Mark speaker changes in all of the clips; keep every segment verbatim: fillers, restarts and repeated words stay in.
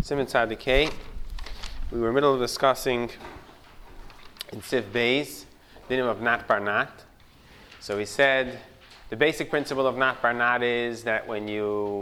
Speaker 1: Siman Tzaddik. We were in the middle of discussing in Sif Beis, the name of Nat Bar Nat. So he said the basic principle of Nat Bar Nat is that when you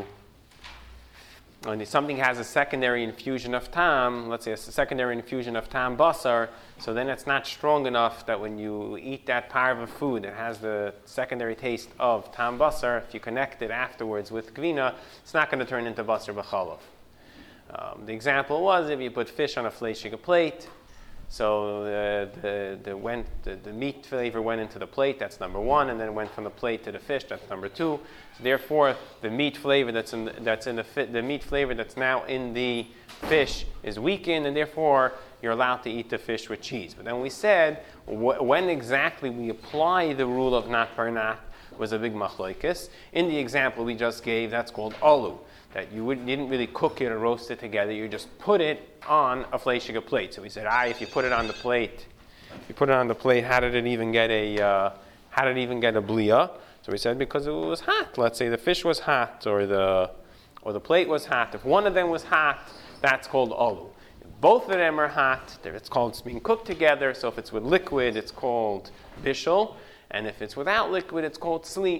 Speaker 1: when something has a secondary infusion of tam, let's say a secondary infusion of tam basar, so then it's not strong enough that when you eat that part of a food that has the secondary taste of tam basar, if you connect it afterwards with gvina, it's not going to turn into basar b'chalav. Um, the example was if you put fish on a fleishig plate, so the the the, went, the the meat flavor went into the plate, that's number one, and then it went from the plate to the fish, that's number two. So therefore, the meat flavor that's in the, that's in the fi- the meat flavor that's now in the fish is weakened, and therefore you're allowed to eat the fish with cheese. But then we said wh- when exactly we apply the rule of nat bar nat was a big machlokes. In the example we just gave, that's called alu. That you wouldn't, you didn't really cook it or roast it together, you just put it on a fleishiga plate. So we said, ah, if you put it on the plate, if you put it on the plate, how did it even get a, uh, how did it even get a blia? So we said because it was hot. Let's say the fish was hot, or the, or the plate was hot. If one of them was hot, that's called alu. If both of them are hot, it's called it's being cooked together. So if it's with liquid, it's called bishul, and if it's without liquid, it's called tzli.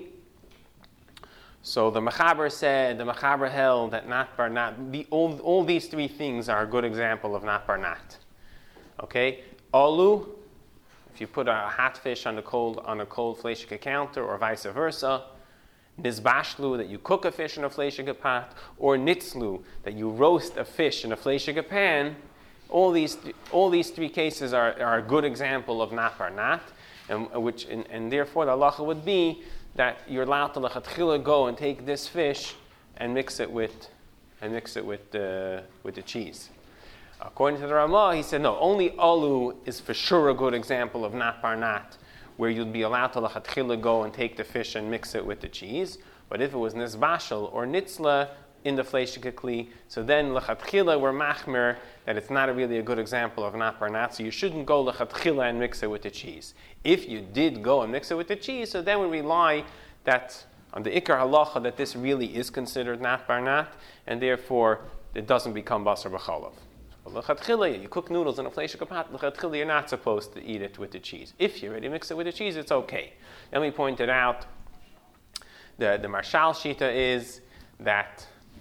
Speaker 1: So the Mechaber said, the Mechaber held that nat bar nat, the, all, all these three things are a good example of nat bar nat. Okay? Alu, if you put a hot fish on a cold on a cold fleishika counter, or vice versa. Nizbashlu, that you cook a fish in a fleishika pot, or nitzlu, that you roast a fish in a fleishika pan. All these th- all these three cases are, are a good example of nat bar nat, and which and, and therefore the halacha would be that you're allowed to lechatchila go and take this fish and mix it with and mix it with the with the cheese. According to the Ramah, he said no. Only alu is for sure a good example of nat bar nat, where you'd be allowed to lechatchila go and take the fish and mix it with the cheese. But if it was nizbashal or nitzla in the fleishika kli, so then lechatchila we're machmer that it's not a really a good example of nat bar nat. So you shouldn't go lechatchila and mix it with the cheese. If you did go and mix it with the cheese, so then we rely that on the ikar halacha that this really is considered nat bar nat, and therefore it doesn't become basar b'chalav. But lechatchila, you cook noodles in a fleishika pot, lechatchila you're not supposed to eat it with the cheese. If you already mix it with the cheese, it's okay. Then we pointed out the the Marshal Shita is that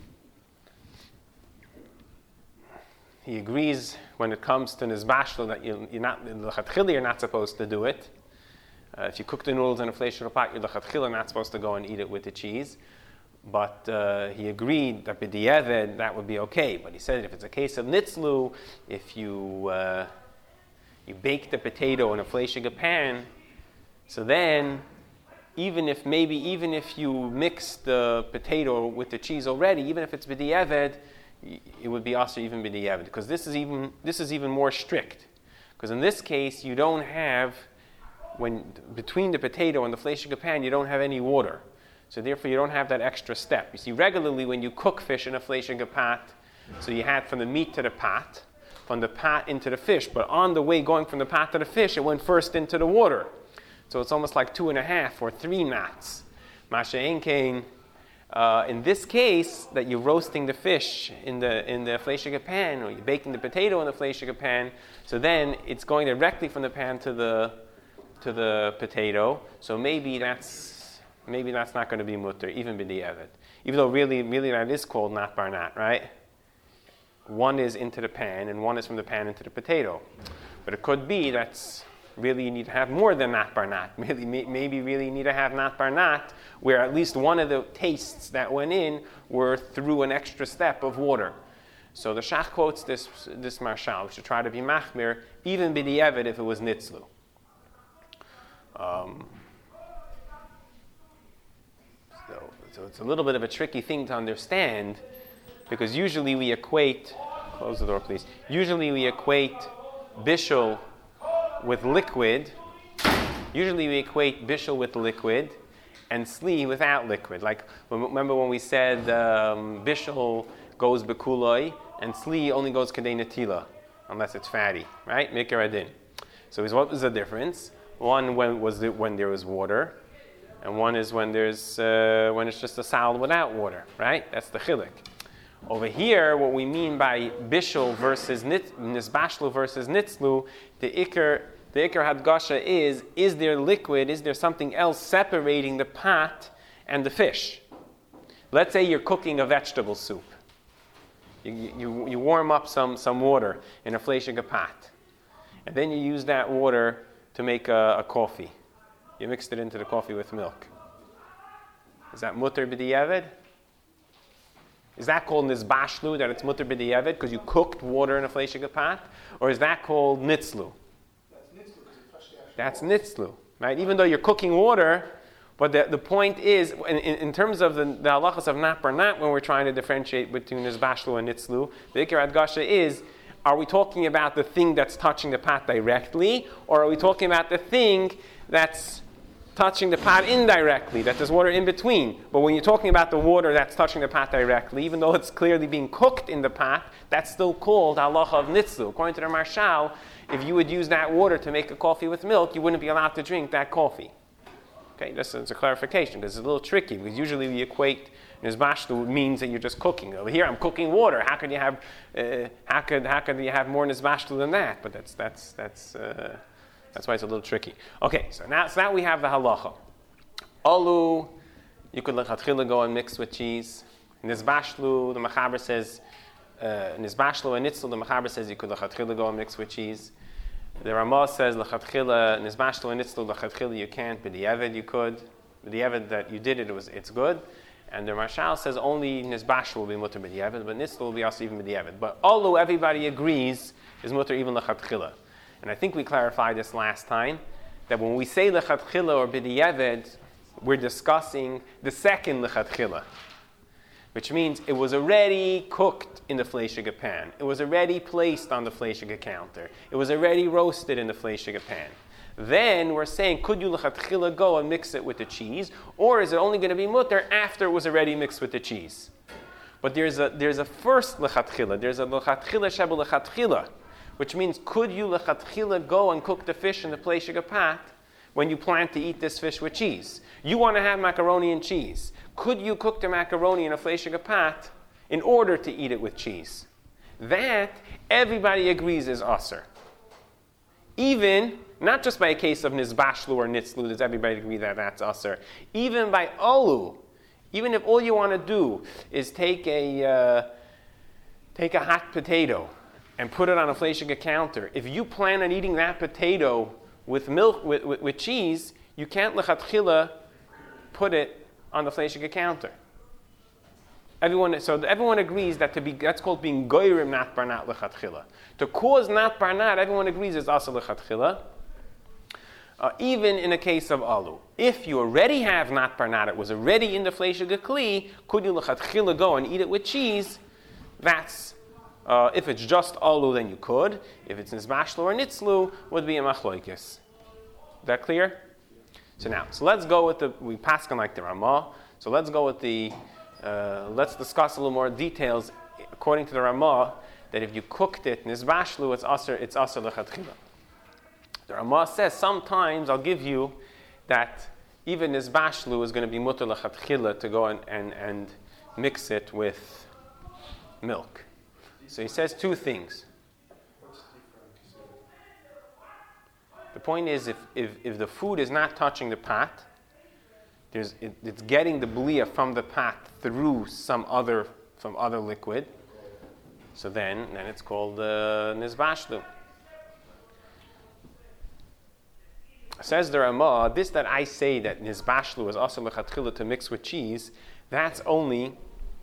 Speaker 1: he agrees when it comes to nizbashlo that you, you're not lechatchila you're not supposed to do it. Uh, if you cook the noodles in a fleishika pot, you're lechatchila not supposed to go and eat it with the cheese. But uh, he agreed that b'di'evid that would be okay. But he said if it's a case of nitzlu, if you uh, you bake the potato in a fleishika pan, so then even if maybe even if you mix the potato with the cheese already, even if it's b'di'evid, it would be also even b'di'evid, because this is even this is even more strict. Because in this case, you don't have when between the potato and the fleishika pan, you don't have any water. So therefore, you don't have that extra step. You see, regularly when you cook fish in a fleishika pot, so you had from the meat to the pot, from the pot into the fish, but on the way going from the pot to the fish, it went first into the water. So it's almost like two and a half or three knots. Masha Enkein, uh, in this case, that you're roasting the fish in the in the fleishika pan, or you're baking the potato in the fleishika pan, so then it's going directly from the pan to the to the potato. So maybe that's maybe that's not going to be mutter, even b'di'evid. Even though really, really that is called nat bar nat, right? One is into the pan, and one is from the pan into the potato. But it could be that's really you need to have more than nat bar nat. Maybe, maybe really you need to have nat bar nat, where at least one of the tastes that went in were through an extra step of water. So the Shach quotes this this marshal, which should try to be machmir, even b'di'evid if it was nitzlu. Um, so, so it's a little bit of a tricky thing to understand, because usually we equate, close the door please, usually we equate bishul with liquid, usually we equate bishul with liquid and sli without liquid. Like, remember when we said um, bishul goes bekuloi and sli only goes kadei netila, unless it's fatty, right? Mikar adin. So what was the difference? One when was it when there was water, and one is when there's uh, when it's just a salad without water, right? That's the chiluk. Over here, what we mean by bishul versus nit, nizbashlu versus nitzlu, the ikar, the ikar hadgasha is, is there liquid, is there something else separating the pat and the fish? Let's say you're cooking a vegetable soup. You, you, you warm up some, some water in a fleshige pat. And then you use that water to make a, a coffee. You mixed it into the coffee with milk. Is that mutter b'di'evid? Is that called nizbashlu, that it's mutter b'di'evid because you cooked water in a fleshige pat? Or is that called nitzlu? That's nitzlu, right? Even though you're cooking water, but the, the point is, in, in, in terms of the, the halachas of nat bar nat, when we're trying to differentiate between nizbashlu and nitzlu, the ikar adgasha is, are we talking about the thing that's touching the pat directly, or are we talking about the thing that's touching the pat indirectly, that there's water in between? But when you're talking about the water that's touching the pat directly, even though it's clearly being cooked in the pat, that's still called halacha of nitzlu. According to the Marshal, if you would use that water to make a coffee with milk, you wouldn't be allowed to drink that coffee. Okay, this is a clarification because it's a little tricky, because usually we equate nizbashlu means that you're just cooking. Over here, I'm cooking water. How could you have uh, how could how could you have more nizbashlu than that? But that's that's that's. Uh, That's why it's a little tricky. Okay, so now, so now we have the halacha. Alu, you could lechatchila go and mix with cheese. Nizbashlu, the Machaber says, uh, Nizbashlu and Nitzlu, the Machaber says you could lechatchila go and mix with cheese. The Ramah says lechatchila, Nizbashlu and Nitzlu, lechatchila you can't, but the Eved you could. But the Eved that you did it, it was it's good. And the Marshal says only Nizbashlu will be mutter with the Eved, but Nitzlu will be also even with the Eved. But Alu, everybody agrees, is mutter even lechatchila. And I think we clarified this last time, that when we say lechatchila or b'di'eved, we're discussing the second lechatchila, which means it was already cooked in the fleshige pan. It was already placed on the fleshige counter. It was already roasted in the fleshige pan. Then we're saying, could you lechatchila go and mix it with the cheese, or is it only going to be mutter after it was already mixed with the cheese? But there's a there's a first lechatchila. There's a lechatchila shebu lechatchila, which means, could you lechatchila go and cook the fish in the fleshige pat when you plan to eat this fish with cheese? You want to have macaroni and cheese. Could you cook the macaroni in a fleshige pat in order to eat it with cheese? That, everybody agrees, is aser. Even, not just by a case of nizbashlu or nitzlu, does everybody agree that that's aser. Even by alu, even if all you want to do is take a, uh, take a hot potato and put it on a fleshige counter. If you plan on eating that potato with milk, with, with, with cheese, you can't lechatchila put it on the fleshige counter. Everyone, so everyone agrees that to be that's called being goyrim nat bar nat lechatchila. To cause nat bar nat, everyone agrees is also lechatchila. Uh, even in a case of alu, if you already have nat bar nat, it was already in the fleshige kli, could you lechatchila go and eat it with cheese? That's Uh, if it's just alu, then you could. If it's nizbashlu or nitzlu, would be a machloikis. Is that clear? So now, so let's go with the, we paskin like the Ramah, so let's go with the, uh, let's discuss a little more details according to the Ramah, that if you cooked it, nizbashlu, it's aser, it's aser lechatchila. The Ramah says, sometimes I'll give you that even nizbashlu is going to be mutter lechatchila to go and, and, and mix it with milk. So he says two things. The point is, if, if, if the food is not touching the pat, there's, it, it's getting the blia from the pat through some other some other liquid. So then, then it's called uh, nizbashlu. Says the Ramah, this that I say that nizbashlu is also lechatchila to mix with cheese, that's only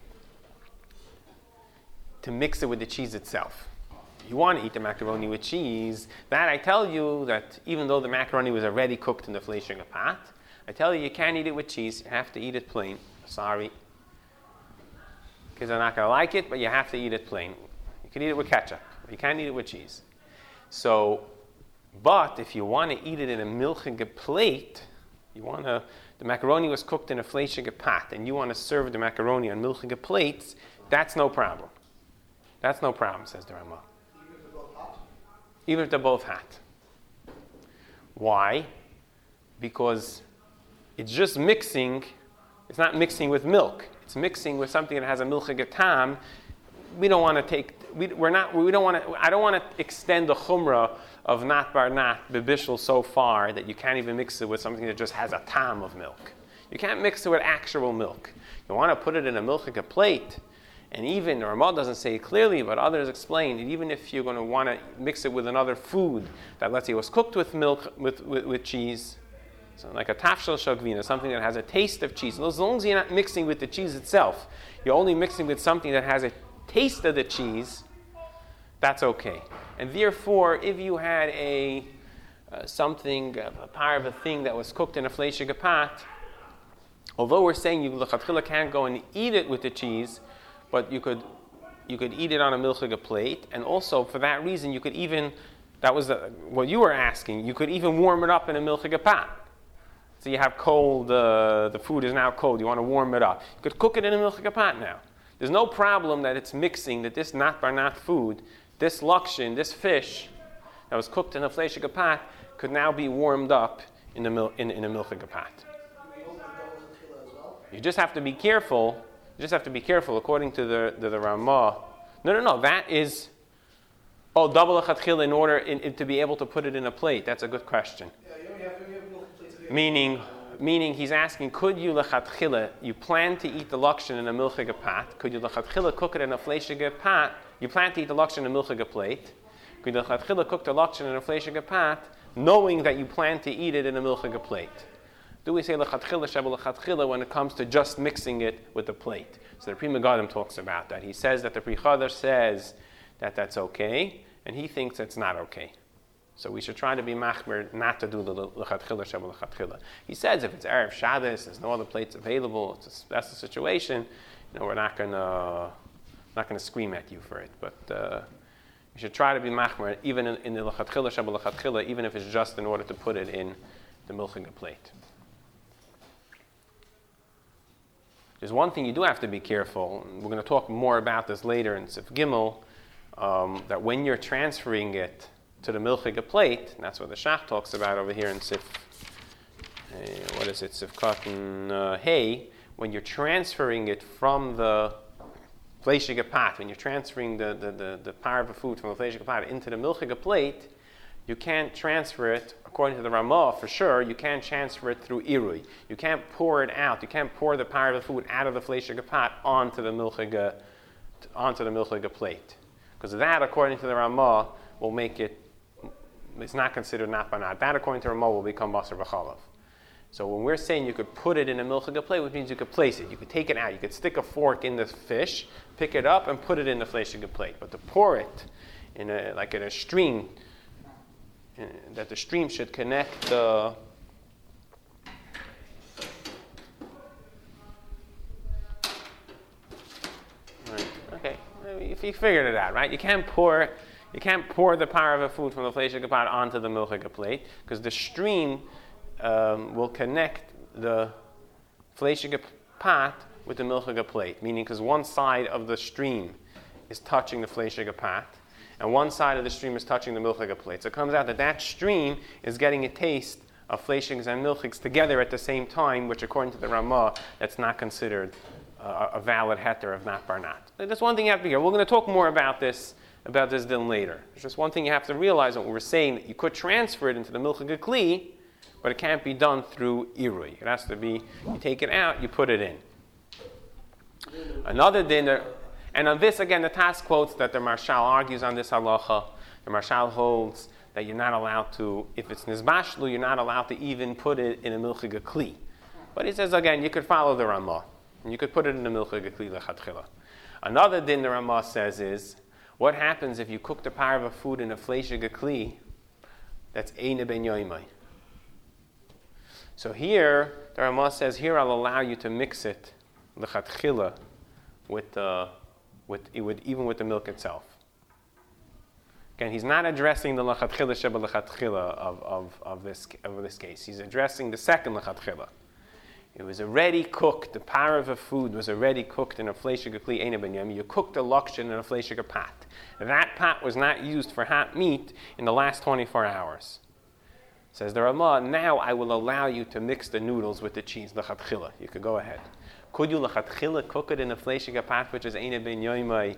Speaker 1: to mix it with the cheese itself. You want to eat the macaroni with cheese, that I tell you that even though the macaroni was already cooked in the fleshige pat, I tell you you can't eat it with cheese, you have to eat it plain. Sorry. Kids are not going to like it, but you have to eat it plain. You can eat it with ketchup, but you can't eat it with cheese. So, but if you want to eat it in a milchige plate, you want to, the macaroni was cooked in a fleshige pat, and you want to serve the macaroni on milchige plates, that's no problem. That's no problem, says the Ramah.
Speaker 2: Even if they're both hot?
Speaker 1: Even if they're both hot. Why? Because it's just mixing It's not mixing with milk. It's mixing with something that has a milchig tam. We don't want to take. We, we're not. We don't want to. I don't want to extend the chumrah of nat bar nat bibishul so far that you can't even mix it with something that just has a tam of milk. You can't mix it with actual milk. You want to put it in a milchig plate, and even the Ramah doesn't say it clearly, but others explain that even if you're going to want to mix it with another food that, let's say, was cooked with milk with with, with cheese. So like a tafshel shagvina, something that has a taste of cheese. As long as you're not mixing with the cheese itself, you're only mixing with something that has a taste of the cheese, that's okay. And therefore, if you had a uh, something, a part of a thing that was cooked in a fleishig pot, although we're saying you lechatchila can't go and eat it with the cheese, but you could you could eat it on a milchig plate, and also for that reason you could even, that was the, what you were asking, you could even warm it up in a milchig pot. So you have cold, uh, the food is now cold, you want to warm it up. You could cook it in a milchig pot now. There's no problem that it's mixing, that this nat bar nat food, this lakshin, this fish that was cooked in a fleishig pot could now be warmed up in, the mil- in, in a milchig pot. You just have to be careful, you just have to be careful according to the, the, the Ramah. No, no, no, that is, oh, double lechatchila in order in, in, to be able to put it in a plate. That's a good question.
Speaker 2: Yeah, you only have, you have
Speaker 1: Meaning, meaning he's asking, could you lechatchila, you plan to eat the lakshin in a milchig pot, could you lechatchila cook it in a fleishig pot, you plan to eat the lakshin in a milchig plate, could you lechatchila cook the lakshin in a fleishig pot, knowing that you plan to eat it in a milchig plate? Do we say lechatchila sheba lechatchila when it comes to just mixing it with the plate? So the Pri Megadim talks about that. He says that the Pri Chadar says that that's okay, and he thinks it's not okay. So we should try to be machmer not to do the lechatchila sheba lechatchila. He says if it's Erev Shabbos, there's no other plates available, it's a, that's the situation. You know, we're not gonna not gonna scream at you for it, but uh, you should try to be machmer even in, in the lechatchila sheba lechatchila, even if it's just in order to put it in the milchig plate. There's one thing you do have to be careful. We're going to talk more about this later in Sif Gimel. Um, that when you're transferring it to the milchig plate, and that's what the Shach talks about over here in Sif, uh, what is it, Sif Cotton uh, Hay, when you're transferring it from the fleishig pot, when you're transferring the, the, the, the power of the food from the fleishig pot into the milchig plate, you can't transfer it, according to the Ramah, for sure, you can't transfer it through irui. You can't pour it out, you can't pour the power of the food out of the fleishig pot onto the milchig, onto the milchig plate. Because that, according to the Ramah, will make it, it's not considered nat bar nat. That, according to Ramah, will become basar v'chalav. So when we're saying you could put it in a milchig plate, which means you could place it. You could take it out. You could stick a fork in the fish, pick it up, and put it in the fleishig plate. But to pour it in a, like in a stream, uh, that the stream should connect the right. Okay, if you figured it out, right? You can't pour. You can't pour the power of a food from the fleishig pot onto the milchig plate because the stream um, will connect the fleishig pot with the milchig plate. Meaning, because one side of the stream is touching the fleishig pot, and one side of the stream is touching the milchig plate. So it comes out that that stream is getting a taste of fleishigs and milchigs together at the same time, which, according to the Ramah, that's not considered uh, a valid heter of nat bar nat. That's one thing you have to be here. We're going to talk more about this. About this din later. There's just one thing you have to realize when we're saying that you could transfer it into the milchig kli, but it can't be done through irui. It has to be, you take it out, you put it in. Another din, and on this again, the Tas quotes that the Marshal argues on this halacha. The Marshal holds that you're not allowed to, if it's nizbashlu, you're not allowed to even put it in a milchig kli. But he says again, you could follow the Ramah, and you could put it in the milchig kli lechatchila. Another din the Ramah says is, what happens if you cook the power of a food in a fleishig kli that's eina ben yoimai? So here, the Ramah says, here I'll allow you to mix it lechatchila with the, with, with even with the milk itself. Again, he's not addressing the lechatchila sheba lechatchila of, of, of, this, of this case. He's addressing the second lechatchila. It was already cooked. The power of a food was already cooked in a fleishig kli eina ben yoimai. You cooked the lakshin in a fleishig pot. That pot was not used for hot meat in the last twenty-four hours. Says the Ramah, now I will allow you to mix the noodles with the cheese, lechatchila. You could go ahead. Could you lechatchila cook it in a fleishiga pot, which is Eina Ben Yoimai,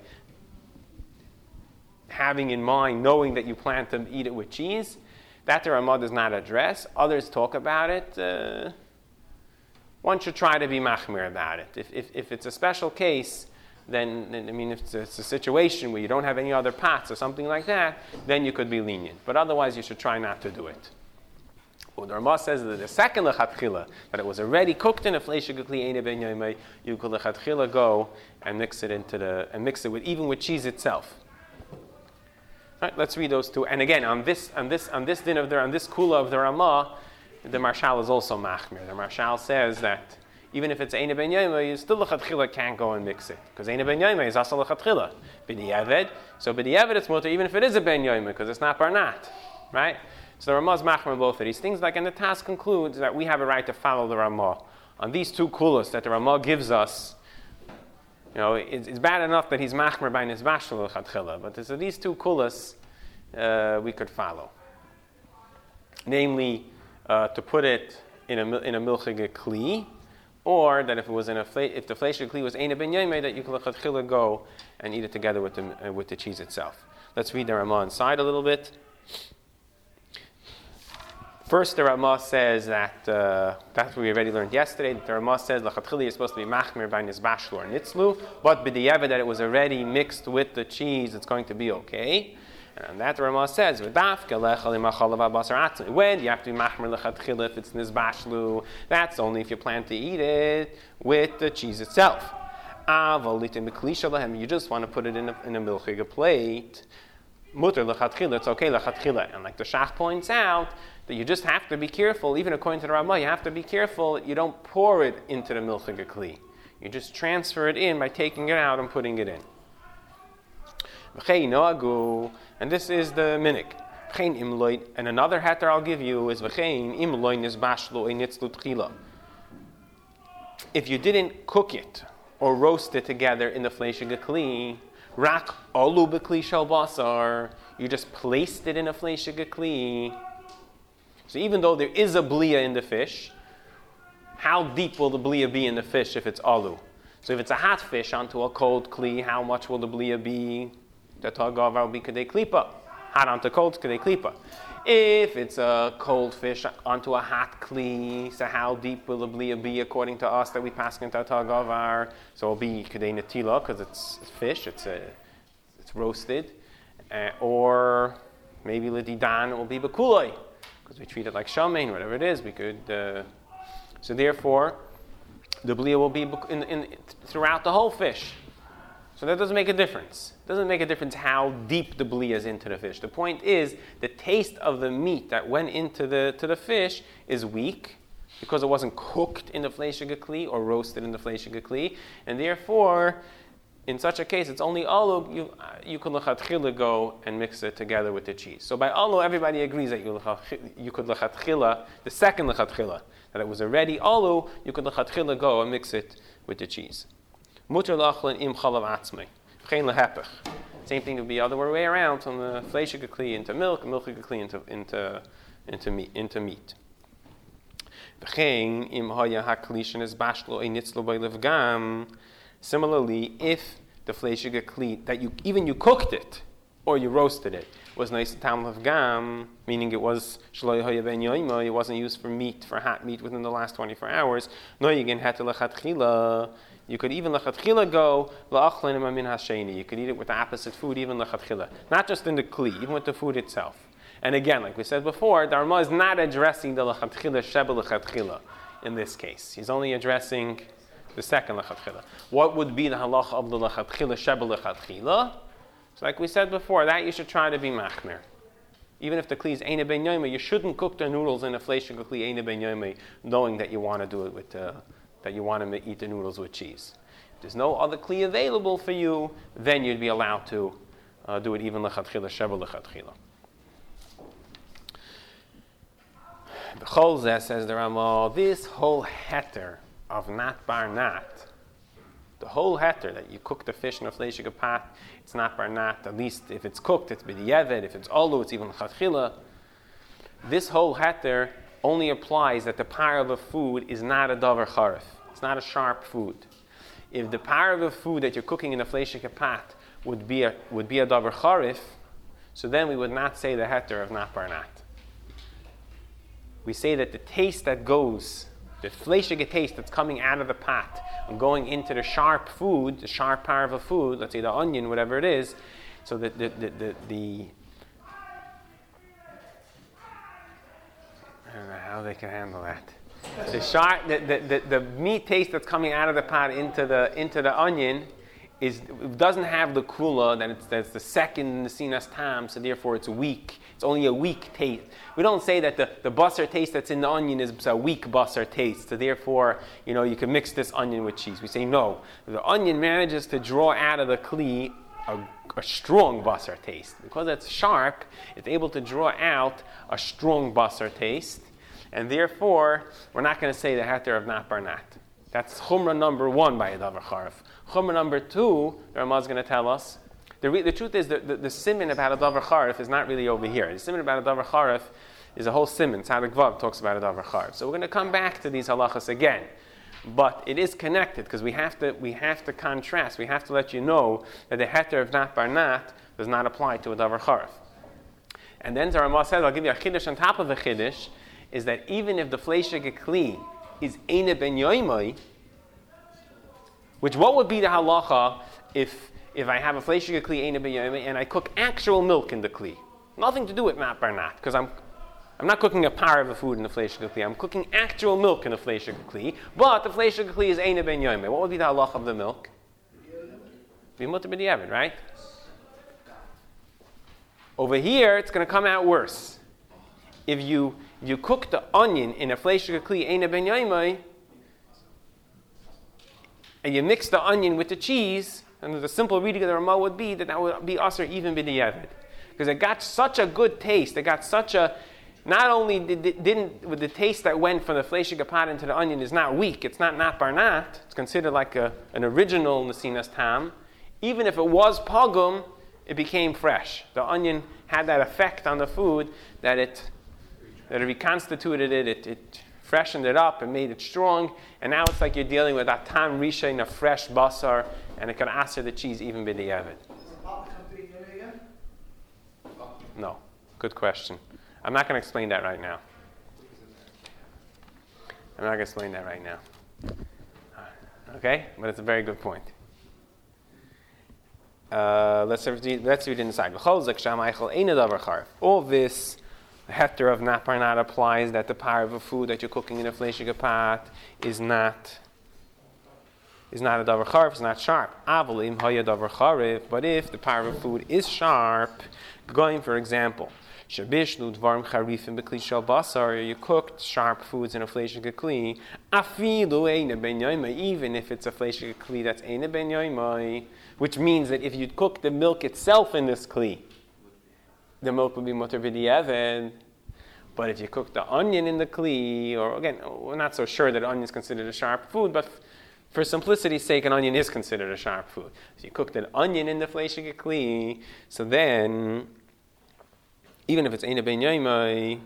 Speaker 1: having in mind, knowing that you plan to eat it with cheese? That the Ramah does not address. Others talk about it. Uh, one should try to be machmir about it. If, if, if it's a special case, then, then I mean, if it's a, it's a situation where you don't have any other pots or something like that, then you could be lenient. But otherwise, you should try not to do it. Well, the Ramah says that the second lechatchila, that it was already cooked in a fleishiga kli eina ben yomei, you could lechatchila go and mix it into the and mix it with even with cheese itself. All right, let's read those two. And again, on this on this on this din of the on this kula of the Ramah, the Marshal is also machmir. The Marshal says that even if it's eina ben yomei, you still lechatchila can't go and mix it because eina ben yomei is also lechatchila b'diavad. So b'diavad it's mutter even if it is a ben yomei because it's not barnat, right? So the Ramah is machmir both of these things. Like, and the task concludes that we have a right to follow the Ramah on these two kulas that the Ramah gives us. You know, it's, it's bad enough that he's machmir by nisbashel lechatchila, but so these two kulas uh, we could follow. Namely, uh, to put it in a in a milchige kli, or that if it was in a if the fleishiga kli was eina ben yomei, that you could lechatchila go and eat it together with the uh, with the cheese itself. Let's read the Ramah inside a little bit. First, the Ramah says that, uh, that's what we already learned yesterday, that the Ramah says lechatchila is supposed to be machmir by nizbashlu or nitzlu, but b'diavad that it was already mixed with the cheese, it's going to be okay. And on that the Ramah says, when you have to be machmir lechatchila if it's nizbashlu, that's only if you plan to eat it with the cheese itself. You just want to put it in a, in a milchiga plate. Mutter lechatchila, it's okay lechatchila. And like the Shach points out, that you just have to be careful, even according to the Ramah, you have to be careful you don't pour it into the milchiga kli. You just transfer it in by taking it out and putting it in. And this is the minik. And another heter I'll give you is if you didn't cook it or roast it together in the fleishiga kli, rak olu b'kli shel basar, you just placed it in a fleishiga kli. So even though there is a blia in the fish, how deep will the blia be in the fish if it's alu? So if it's a hot fish onto a cold kli, how much will the blia be? The tagavar will be kadei klipa. Hot onto cold kadei klipa. If it's a cold fish onto a hot kli, so how deep will the blia be according to us that we pass into tagavar? So it'll be kadei netila because it's fish, it's a, it's roasted, uh, or maybe ledidan it will be bekuloi. Because we treat it like shamein, whatever it is, we could. Uh, so therefore, the blia will be in, in, throughout the whole fish. So that doesn't make a difference. It doesn't make a difference how deep the blia is into the fish. The point is, the taste of the meat that went into the to the fish is weak because it wasn't cooked in the fleishiga kli or roasted in the fleishiga kli, and therefore, in such a case, it's only alu, you, uh, you could lechatchila go and mix it together with the cheese. So by alu, everybody agrees that you, you could lechatchila, the second lechatchila, that it was already alu, you could lechatchila go and mix it with the cheese. Muter lachlin im chalav atzmei. V'chein lehepech. Same thing would be the other way around, from the fleishiga kli into milk, milchiga kli into, into, into meat. Into meat. V'chein im haya hakli shenes bashlo ein nitzlo by levgam. Similarly, if the fleishiga kli that you even you cooked it or you roasted it was nice tam of gam, meaning it was shloy haya ben yoima, it wasn't used for meat for hot meat within the last twenty-four hours. No, you can have to lechatchila. You could even lechatchila go la'achlin min hasheni. You could eat it with the opposite food, even lechatchila, not just in the kli, even with the food itself. And again, like we said before, the Ramah is not addressing the lechatchila sheba lechatchila in this case. He's only addressing the second lechatchila. What would be the halacha of the lechatchila sheba lechatchila? So like we said before, that you should try to be machmir. Even if the kli is eina ben yomei, you shouldn't cook the noodles in a fleishiga kli eina ben yomei, knowing that you want to do it with, uh, that you want to eat the noodles with cheese. If there's no other kli available for you, then you'd be allowed to uh, do it even lechatchila sheba lechatchila. B'chol zeh, says the Ramah, this whole heter of nat bar nat, the whole heter that you cook the fish in a fleishiga pot, it's not bar nat. At least if it's cooked, it's b'diavad. If it's alu, it's even lechatchila. This whole heter only applies that the par of a food is not a davar charif. It's not a sharp food. If the part of the food that you're cooking in a fleishike pot would be a would be a davar charif, so then we would not say the heter of nat bar nat. We say that the taste that goes, the fleishike taste that's coming out of the pot and going into the sharp food, the sharp part of a food, let's say the onion, whatever it is, so that the the the, the I don't know how they can handle that. The sharp, the, the, the, the meat taste that's coming out of the pot into the into the onion is doesn't have the kula that it's that's the second in the sinas tam, so therefore it's weak. It's only a weak taste. We don't say that the, the basar taste that's in the onion is a weak basar taste, so therefore, you know, you can mix this onion with cheese. We say no. The onion manages to draw out of the kli a, a strong basar taste. Because it's sharp, it's able to draw out a strong basar taste. And therefore, we're not going to say the heter of nat bar nat. That's chumrah number one by a davar charif. Chumrah number two, the Ramah is going to tell us, the, re, the truth is that the, the, the siman about a davar charif is not really over here. The siman about a davar charif is a whole siman. Tzadik Vav talks about a davar charif. So we're going to come back to these halachas again. But it is connected because we have to we have to contrast. We have to let you know that the heter of nat bar nat does not apply to a davar charif. And then the Ramah says, I'll give you a chiddush on top of a chiddush, is that even if the fleishike kli is eine ben yoimai, which what would be the halacha if if I have a fleishike kli eine ben yoimai and I cook actual milk in the kli? Nothing to do with nat bar nat, because I'm I'm not cooking a par of a food in the fleishike kli. I'm cooking actual milk in the fleishike kli, but the fleishike kli is eine ben yoimai. What would be the halacha of the milk? Be mutter b'diavad, right? Over here, it's going to come out worse. If you if you cook the onion in a fleishike kli eine ben yoimai, and you mix the onion with the cheese, and the simple reading of the Ramah would be that that would be aser even b'diavad, because it got such a good taste. It got such a not only did it didn't with the taste that went from the fleishike pot into the onion is not weak. It's not nat bar nat. It's considered like a, an original nesinas tam. Even if it was pagum, it became fresh. The onion had that effect on the food that it that it reconstituted it, it, it freshened it up and made it strong, and now it's like you're dealing with a tam risha in a fresh basar, and it can aser the cheese even b'diavad. No, good question. I'm not going to explain that right now. I'm not going to explain that right now. Okay, but it's a very good point. Uh, let's read, let's read inside. All this heter of nat bar nat applies that the part of a food that you're cooking in a fleishike pot is not is not a davar charif, it's not sharp. Avalim haya davar charif, but if the part of a food is sharp, going for example, shabishnu dvarim charifim bekli shel basar, you cooked sharp foods in a fleishike kli, afilu eine ben yoimai, even if it's a fleishike kli that's eine ben yoimai, which means that if you cook the milk itself in this kli, the milk would be mutter b'diavad. But if you cook the onion in the kli, or again, we're not so sure that onion is considered a sharp food, but f- for simplicity's sake, an onion is considered a sharp food. If you cooked an onion in the fleishike kli, so then, even if it's eine ben yoimai,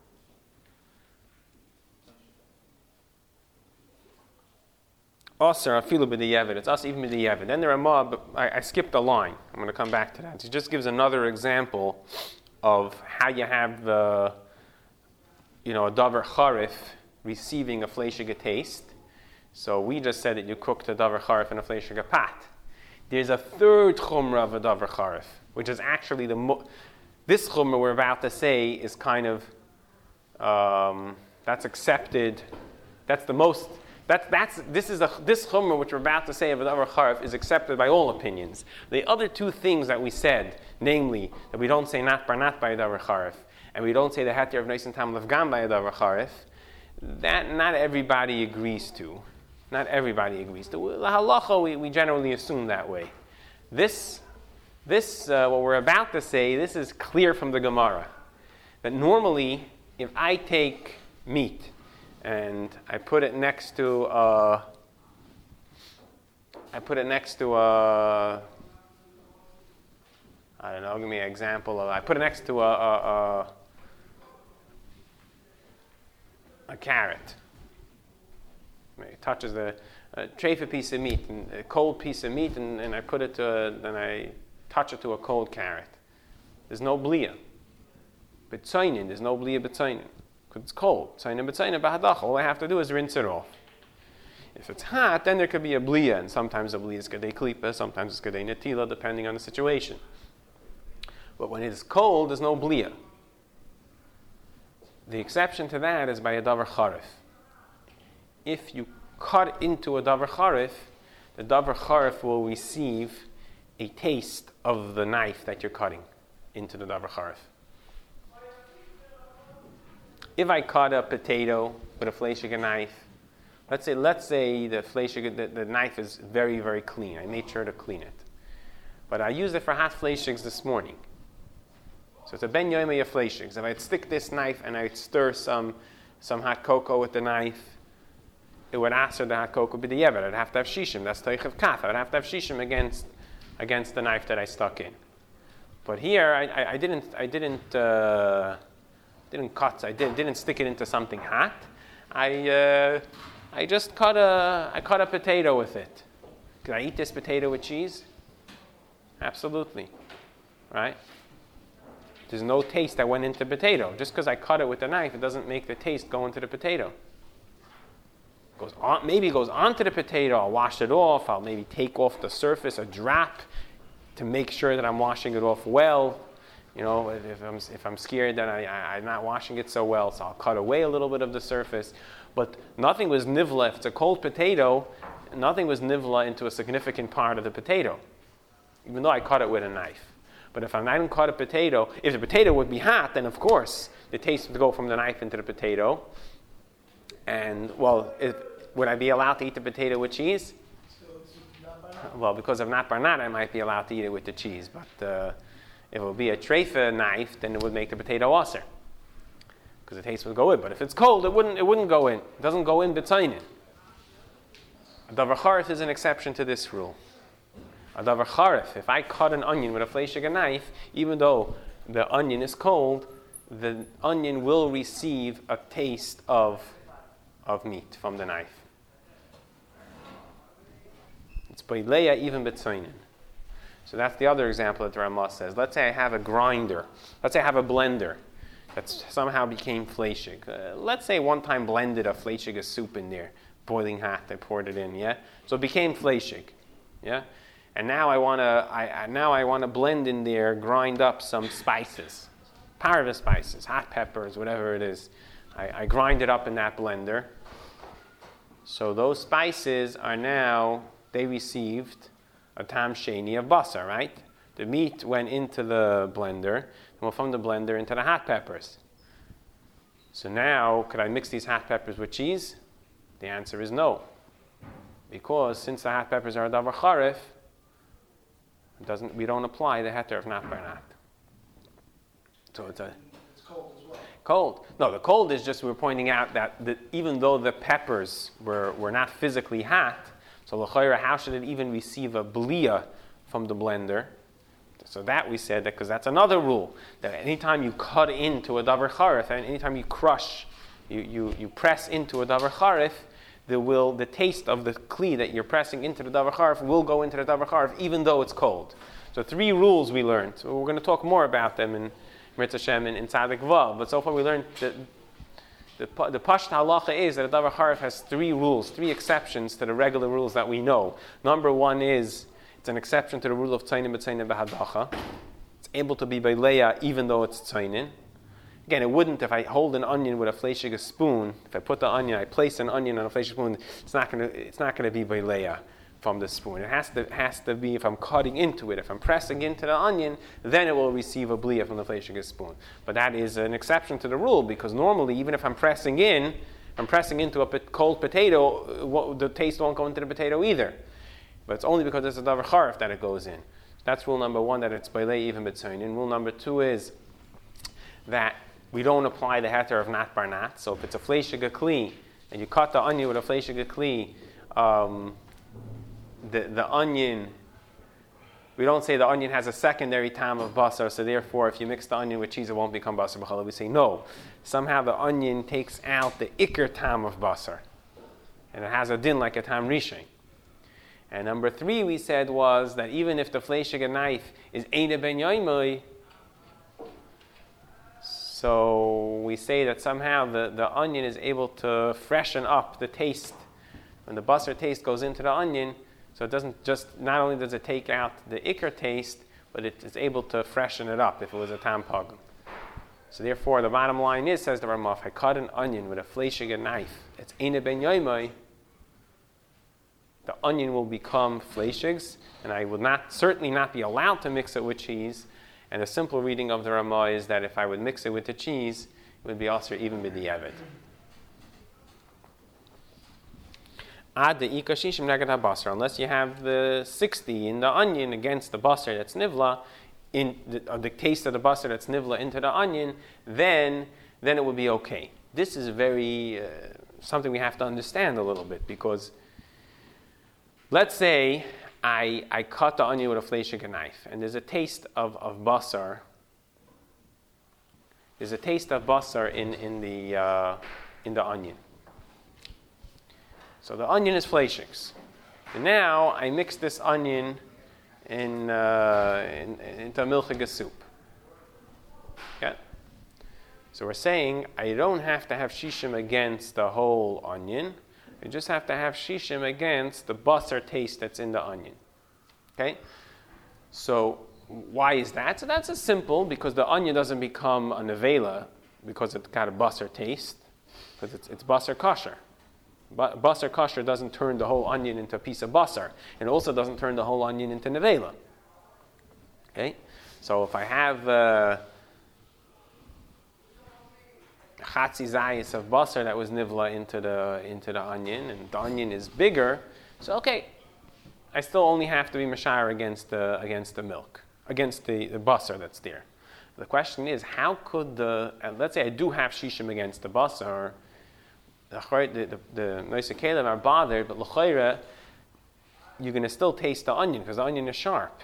Speaker 1: Aser afilu b'diavad. It's us even b'diavad. Then there are more, but I, I skipped a line. I'm going to come back to that. It just gives another example of how you have the, you know, a davar charif receiving a fleishike taste. So we just said that you cooked a davar charif in a fleishike pot. There's a third chumrah of a davar charif, which is actually the mo- this chumrah we're about to say is kind of um, that's accepted. That's the most. That's, that's, this is a, this chumrah which we're about to say of a davar charif is accepted by all opinions. The other two things that we said, namely that we don't say nat bar nat by a davar charif, and we don't say the heter of noisin tam levgam by a davar charif, that not everybody agrees to. Not everybody agrees to. The halacha we, we generally assume that way. This, this uh, what we're about to say, this is clear from the Gemara. That normally, if I take meat, and I put it next to uh, I put it next to a, I don't know, give me an example of, I put it next to a, a, a, a carrot. It touches the uh, treifa piece of meat, and a cold piece of meat, and, and I put it to, a, then I touch it to a cold carrot. There's no blia. B'tzainin, there's no blia b'tzainin. Because it's cold. Tzainin b'tzainin b'hadach. All I have to do is rinse it off. If it's hot, then there could be a blia, and sometimes a blia is kadei klipa, sometimes it's kadei netila, depending on the situation. But when it is cold, there's no blia. The exception to that is by a davar charif. If you cut into a davar charif, the davar charif will receive a taste of the knife that you're cutting into the davar charif. If I cut a potato with a fleishiga knife, let's say let's say the fleishiga, the, the knife is very, very clean. I made sure to clean it. But I used it for hot fleishigs this morning. So it's a ben yoimei of fleishigs. If I'd stick this knife and I'd stir some some hot cocoa with the knife, it would answer the hot cocoa b'di'evet. I'd have to have shishim. That's teich of kaf. I'd have to have shishim against against the knife that I stuck in. But here I, I, I didn't I didn't uh, didn't cut. I did, didn't stick it into something hot. I uh, I just cut a I cut a potato with it. Could I eat this potato with cheese? Absolutely, right? There's no taste that went into potato. Just because I cut it with a knife, it doesn't make the taste go into the potato. It goes on, maybe it goes onto the potato. I'll wash it off. I'll maybe take off the surface a drop to make sure that I'm washing it off well. You know, if I'm if I'm scared that I, I, I'm not washing it so well, so I'll cut away a little bit of the surface. But nothing was nivla. If it's a cold potato, nothing was nivla into a significant part of the potato, even though I cut it with a knife. But if I didn't cut a potato, if the potato would be hot, then of course the taste would go from the knife into the potato. And, well, if, would I be allowed to eat the potato with cheese? Well, because of nat bar nat, I might be allowed to eat it with the cheese. But uh, if it would be a treifa knife, then it would make the potato aser, because the taste would go in. But if it's cold, it wouldn't. It wouldn't go in. It doesn't go in b'tzainin. A davar charif is an exception to this rule. A davar charif, if I cut an onion with a fleishiga knife, even though the onion is cold, the onion will receive a taste of of meat from the knife. It's beileya even b'tzainin. So that's the other example that the Ramah says. Let's say I have a grinder. Let's say I have a blender that somehow became fleishig. Uh, let's say one time blended a fleishiga soup in there, boiling hot. I poured it in, yeah. So it became fleishig, yeah. And now I want to. I, I now I want to blend in there, grind up some spices, parva spices, hot peppers, whatever it is. I, I grind it up in that blender. So those spices are now, they received a tam sheni of basar, right? The meat went into the blender, and from the blender into the hot peppers. So now, could I mix these hot peppers with cheese? The answer is no. Because since the hot peppers are a davar charif, it doesn't, we don't apply the heter of nat bar nat. So it's a...
Speaker 2: It's cold as well.
Speaker 1: Cold. No, the cold is just we're pointing out that the, even though the peppers were, were not physically hot, so l'chayra, how should it even receive a blia from the blender? So that we said that because that's another rule, that anytime you cut into a davar charif, and anytime you crush, you, you, you press into a davar charif, the will the taste of the kli that you're pressing into the davar charif will go into the davar charif even though it's cold. So three rules we learned. So we're going to talk more about them in Mirz Hashem and in Tzadik Vav. But so far we learned that the, the Pasht halacha is that a davar charif has three rules, three exceptions to the regular rules that we know. Number one is it's an exception to the rule of tzaynin b'tzaynin b'hadacha. It's able to be beileya even though it's tzaynin. Again, it wouldn't if I hold an onion with a fleishiga spoon. If I put the onion, I place an onion on a fleishiga spoon. It's not going to. It's not going to be beileya from the spoon. It has to has to be if I'm cutting into it. If I'm pressing into the onion, then it will receive a blia from the fleishiga spoon. But that is an exception to the rule because normally, even if I'm pressing in, I'm pressing into a cold potato. The taste won't go into the potato either. But it's only because it's a davar charif that it goes in. That's rule number one, that it's beileya even b'tzayin. Rule number two is that we don't apply the heter of nat bar nat. So if it's a fleishiga kli, and you cut the onion with a fleishiga kli, um, the, the onion, we don't say the onion has a secondary tam of basar, so therefore if you mix the onion with cheese, it won't become basar b'chala. We say no. Somehow the onion takes out the ikr tam of basar. and it has a din like a tam rishon. And number three we said was that even if the fleishig knife is eine ben yoimoi, so we say that somehow the, the onion is able to freshen up the taste. When the basar taste goes into the onion, so it doesn't just, not only does it take out the ikar taste, but it is able to freshen it up if it was a tam pagum. So therefore, the bottom line is, says the Rama, if I cut an onion with a fleishig knife, it's eine ben yoimoi, the onion will become fleishigs, and I would not, certainly not be allowed to mix it with cheese. And the simple reading of the Rama is that if I would mix it with the cheese, it would be also even b'diavad. Ad the ika shishim neged habasar, unless you have the sixty in the onion against the basar that's nivla, in the, uh, the taste of the basar that's nivla into the onion, then then it would be okay. This is very uh, something we have to understand a little bit, because let's say I, I cut the onion with a fleishig knife, and there's a taste of, of basar. There's a taste of basar in, in, the, uh, in the onion. So the onion is fleishigs. And now I mix this onion in, uh, in, into a milchige soup. Yeah? So we're saying I don't have to have shishim against the whole onion. You just have to have shishim against the basar taste that's in the onion. Okay? So why is that? So that's a simple, because the onion doesn't become a nevela because it's got a basar taste, because it's, it's basar kosher. Ba- basar kosher doesn't turn the whole onion into a piece of basar, and also doesn't turn the whole onion into nevela. Okay? So if I have uh, chatzi zayis of basar that was nivla into the into the onion, and the onion is bigger, so okay, I still only have to be mashayar against the against the milk, against the, the basar that's there. The question is, how could the uh, let's say I do have shishim against the basar, the the the noisei kelev are bothered, but l'chayra you're going to still taste the onion because the onion is sharp.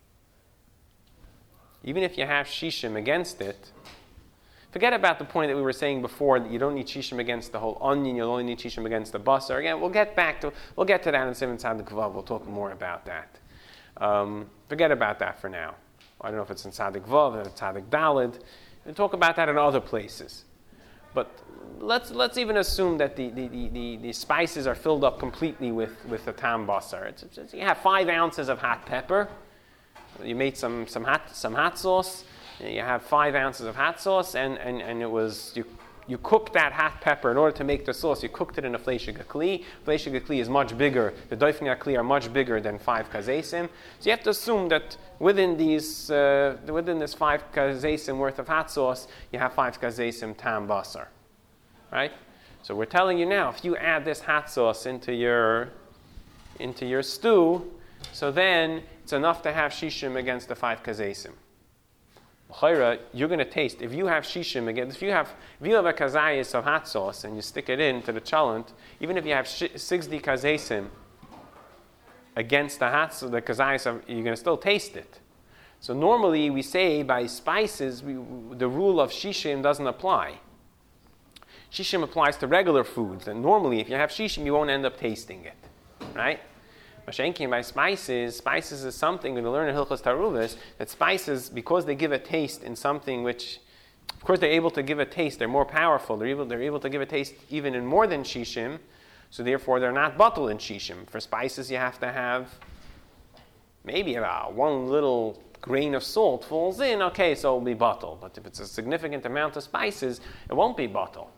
Speaker 1: Even if you have shishim against it, forget about the point that we were saying before that you don't need shishim against the whole onion. You'll only need shishim against the basar. Again, we'll get back to we'll get to that in Siman Tzadik Vav. We'll talk more about that. Um, forget about that for now. I don't know if it's in Tzadik Vav or Tzadik Daled. We'll talk about that in other places. But let's let's even assume that the, the, the, the, the spices are filled up completely with, with the tam basar. It's, it's, you have five ounces of hot pepper. You made some some hot some hot sauce. You have five ounces of hot sauce, and, and, and it was you you cooked that hot pepper in order to make the sauce. You cooked it in a fleishig kli. Fleishig kli is much bigger. The doifing kli are much bigger than five kazesim. So you have to assume that within these uh, within this five kazesim worth of hot sauce, you have five kazesim tam basar, right? So we're telling you now, if you add this hot sauce into your into your stew, so then it's enough to have shishim against the five kazesim. L'chayra, you're going to taste. If you have shishim again, if you have if you have a kazayis of hot sauce and you stick it into the chalent, even if you have sh- sixty kazesim against the hot sauce, the kazayis, you're going to still taste it. So normally we say by spices, we, the rule of shishim doesn't apply. Shishim applies to regular foods, and normally if you have shishim, you won't end up tasting it, right? Mashenkin by spices, spices is something, we're going to learn in Hilchos Taruvis, that spices, because they give a taste in something which, of course they're able to give a taste, they're more powerful, they're able, they're able to give a taste even in more than shishim, so therefore they're not bottled in shishim. For spices you have to have maybe about one little grain of salt falls in, okay, so it'll be bottled. But if it's a significant amount of spices, it won't be bottled.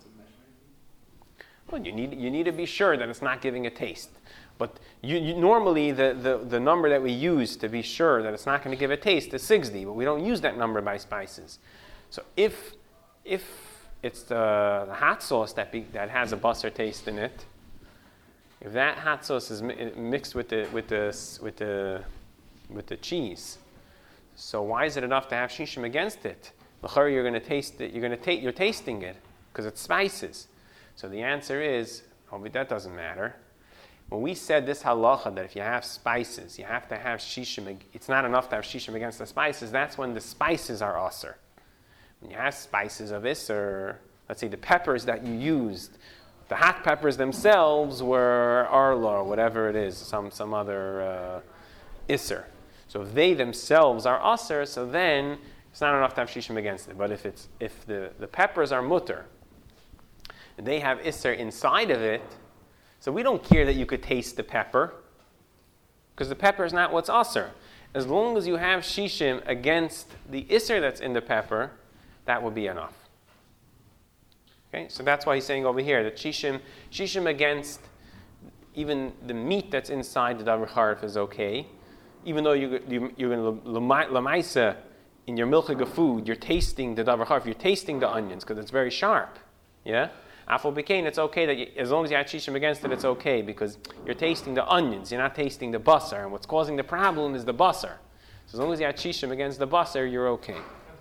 Speaker 1: Well, you need, you need to be sure that it's not giving a taste. But you, you, normally the, the, the number that we use to be sure that it's not going to give a taste is sixty, but we don't use that number by spices. So if if it's the, the hot sauce that be, that has a basar taste in it, if that hot sauce is mi- mixed with the with the with the with the cheese, so why is it enough to have shishim against it? L'chari, you're going to taste it. You're going to ta- You're tasting it because it's spices. So the answer is, oh, but that doesn't matter. When we said this halacha that if you have spices, you have to have shishim, it's not enough to have shishim against the spices, that's when the spices are aser. When you have spices of iser, let's say the peppers that you used the hot peppers themselves were arla, or whatever it is, some, some other uh, isser. So if they themselves are asr, so then it's not enough to have shishim against it. But if it's if the, the peppers are mutter, and they have isser inside of it, so we don't care that you could taste the pepper, because the pepper is not what's asr. As long as you have shishim against the isser that's in the pepper, that will be enough. Okay, so that's why he's saying over here that shishim, shishim against even the meat that's inside the davar charif is okay, even though you, you, you're going to lamaisa in your milchig of food, you're tasting the davar charif, you're tasting the onions because it's very sharp. Yeah. Afal b'kein, it's okay that you, as long as you had shishim against it, it's okay because you're tasting the onions, you're not tasting the basar, and what's causing the problem is the basar. So as long as you had shishim against the basar, you're okay.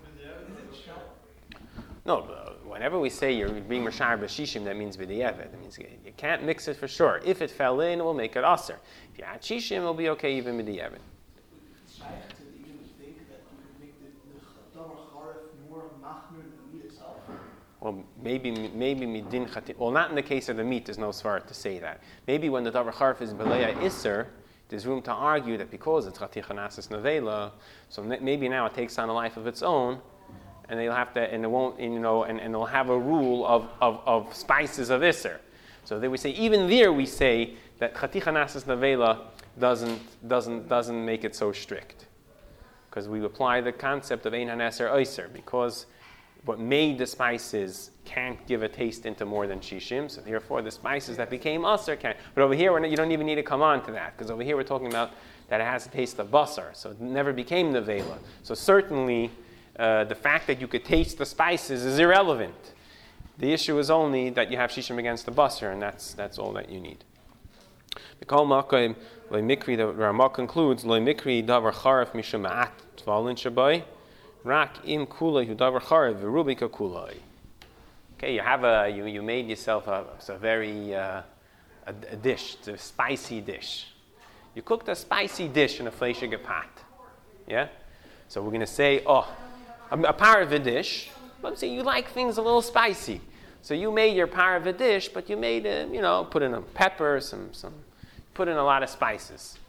Speaker 1: No, whenever we say you're being mashar b'shishim, that means b'di'evet. That means you can't mix it for sure. If it fell in, it will make it aser. If you add shishim, it will be okay even b'di'evet. Well, maybe maybe midin chati. Well, not in the case of the meat. There's no svara to say that. Maybe when the davar charif is beleya iser, there's room to argue that because it's chaticha nasis nevela, so maybe now it takes on a life of its own, and they'll have to, and it won't, you know, and, and they'll have a rule of, of, of spices of iser. So they would say even there we say that chaticha nasis nevela doesn't doesn't doesn't make it so strict, because we apply the concept of ein haneser oiser because what made the spices can't give a taste into more than shishim, so therefore the spices that became asr can't. But over here, we're not, you don't even need to come on to that, because over here we're talking about that it has a taste of basar, so it never became nevela. So certainly, uh, the fact that you could taste the spices is irrelevant. The issue is only that you have shishim against the basar, and that's that's all that you need. The kol makom loy mikri, the Ramah concludes loy mikri davar charif mishum ma'at tvalin shabai. Rak im kulay davar charev v'rubika kulay. Okay, you have a you, you made yourself a, a very uh, a, a dish, it's a spicy dish. You cooked a spicy dish in a fleishige pot. Yeah, so we're going to say, oh, a, a parva dish. Let's say you like things a little spicy, so you made your parva dish, but you made it, you know, put in a pepper, some some, put in a lot of spices.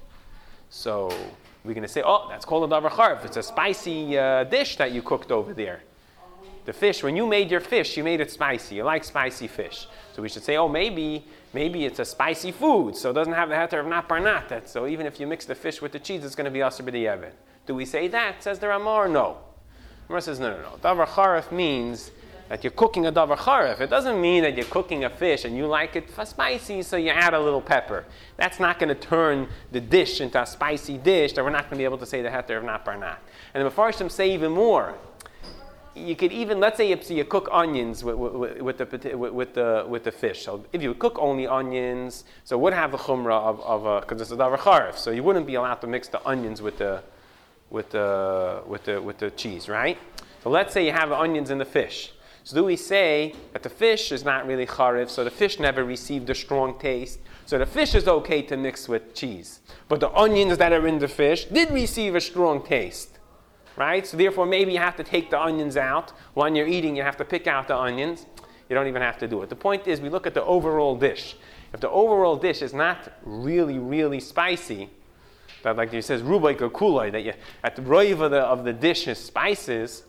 Speaker 1: So we're going to say, oh, that's called a davar charif. It's a spicy uh, dish that you cooked over there. The fish, when you made your fish, you made it spicy. You like spicy fish. So we should say, oh, maybe maybe it's a spicy food, so it doesn't have the heter of nat bar nat. So even if you mix the fish with the cheese, it's going to be aser b'di'evet. Do we say that? Says the Ramah, or no? The Ramah says, no, no, no. Davar charif means that you're cooking a davar charif. It doesn't mean that you're cooking a fish and you like it spicy, so you add a little pepper. That's not going to turn the dish into a spicy dish that we're not going to be able to say the heter of nat bar nat. And the Mefarshim say even more. You could even, let's say, if you cook onions with, with, with, the, with, the, with the fish. So if you cook only onions, so it would have the chumrah of, of a, because it's a davar charif, so you wouldn't be allowed to mix the onions with the, with the, with the, with the cheese, right? So let's say you have the onions in the fish. So do we say that the fish is not really charif, so the fish never received a strong taste, so the fish is okay to mix with cheese. But the onions that are in the fish did receive a strong taste, right? So therefore maybe you have to take the onions out. When you're eating, you have to pick out the onions. You don't even have to do it. The point is, we look at the overall dish. If the overall dish is not really, really spicy, that like it says, rubaik or kulai, that you, at the roiv of the, of the dish is spices,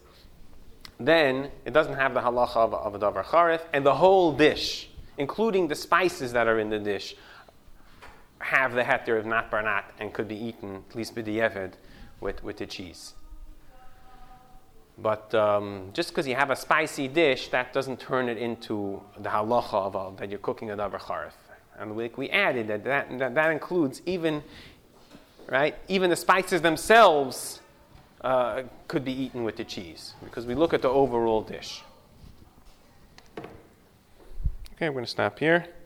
Speaker 1: then it doesn't have the halacha of, of a davar charif, and the whole dish, including the spices that are in the dish, have the heter of nat bar nat and could be eaten, at least b'di'evet, with, with the cheese. But um, just because you have a spicy dish, that doesn't turn it into the halacha of a, that you're cooking a davar charif. And we, we added that that, that that includes even, right, even the spices themselves Uh, could be eaten with the cheese, because we look at the overall dish. Okay, I'm going to stop here.